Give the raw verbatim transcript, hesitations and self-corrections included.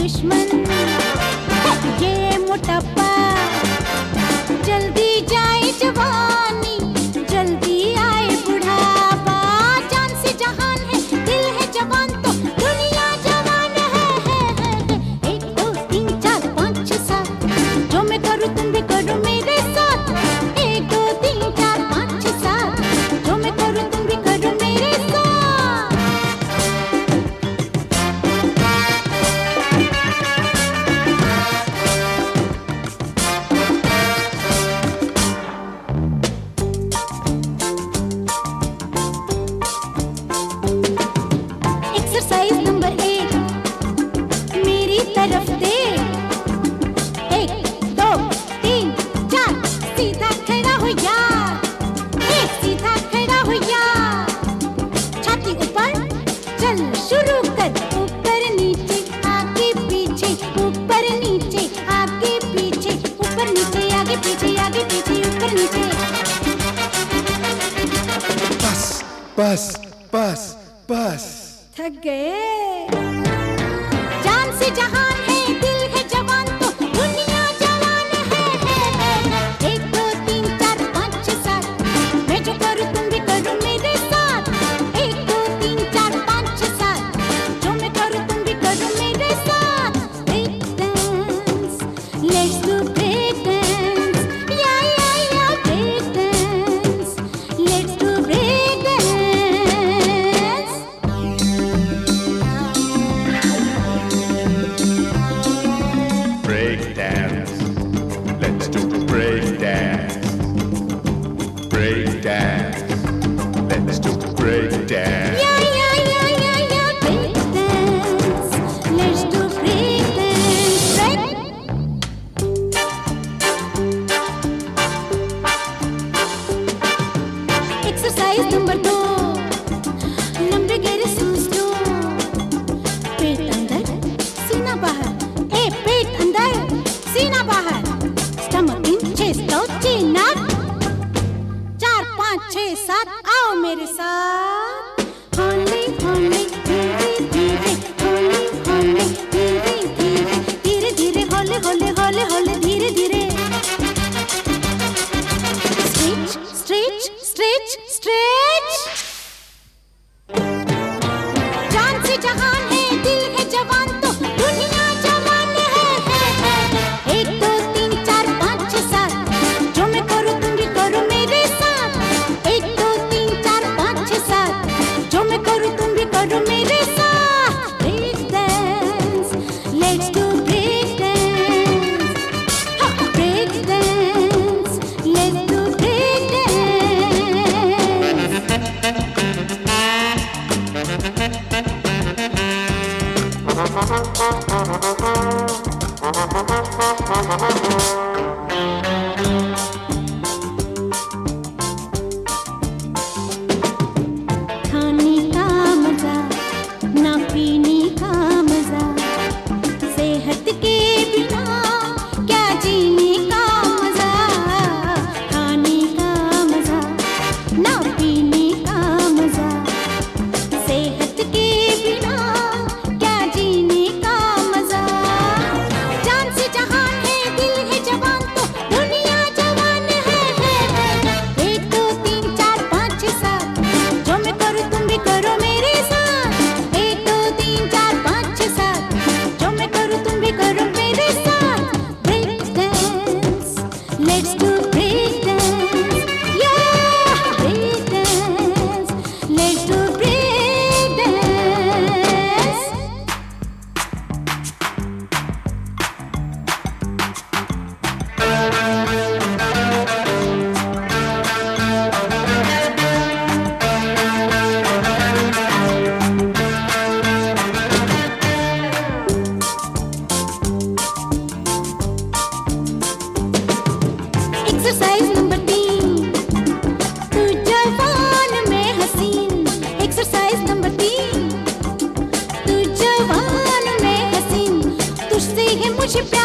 दुश्मन ये मोटापा, जल्दी जाए जवानी, जल्दी आए बुढ़ापा। जान से जहान है, दिल है जवान तो दुनिया जवान है, है, है, है। एक दो तीन चार पाँच छः सात, जो मैं करूँ तुम भी करो मेरे साथ। एक दो तीन चार पाँच छः सात, जो मैं करूँ तुम भी करो मेरे साथ। एक्सरसाइज नंबर एक मेरी तरफ दे। एक दो तीन चार, सीधा खड़ा हो यार, एक सीधा खड़ा हो यार। छाती ऊपर चल शुरू कर, ऊपर नीचे आगे पीछे, ऊपर नीचे आगे पीछे, ऊपर नीचे आगे पीछे, आगे पीछे ऊपर नीचे। बस बस बस बस। थक गए। जान से जहान है, दिल है जवान तो दुनिया जवान है, है, है, है। एक दो तीन चार पाँच छः सात, मैं जो करूँ तुम भी करो मेरे साथ। एक दो तीन चार पाँच छः सात, जो मैं करूँ तुम भी करो मेरे साथ। Break dance, let's do break dance, या या या break dance, let's do break dance. Break dance. Let's do break dance. Break dance. Let's do break dance. Yeah, yeah, yeah, yeah, yeah, break dance. Let's do break dance, right? Exercise number दो, लंबे गहरे सांस लो। पेट अंदर, सीना बाहर, ए पेट अंदर, सीना बाहर। Stomach in, chest out, chin up. चार पाँच छः सात, आओ मेरे साथ। होली होली धीरे धीरे, होली होली धीरे धीरे, धीरे धीरे होले होले होले होले धीरे धीरे। Stretch stretch stretch stretch. जान से जहान है, दिल है जवान तो दुनिया जवान है, है, है, है। एक दो तीन चार पाँच छः सात, जो मैं करूँ तुम भी करो मेरे साथ। एक दो तीन चार पाँच छः सात, जो मैं करूँ तुम भी करो मेरे साथ। Break dance, let's do break dance, break dance, let's do break dance. खाने का मजा, ना पीने का मजा, सेहत के बिना क्या जीने का मजा। खाने का मजा, ना पीने का मजा, सेहत के बिना क्या जीने का मजा। जान से जहान है, दिल है जवान तो दुनिया जवान है, है, है। एक दो तीन चार पाँच छः सात, जो मैं करूँ तुम भी करो मेरे साथ। एक दो तीन चार पाँच छः सात, जो मैं करूँ तुम भी करो मेरे साथ। Break dance, let's do break dance, या break dance, let's do break dance. Exercise number तीन, तू जवान में हसीन। एक्सरसाइज नंबर तीन, तू जवान में हसीन, तुझसे है मुझे प्यार।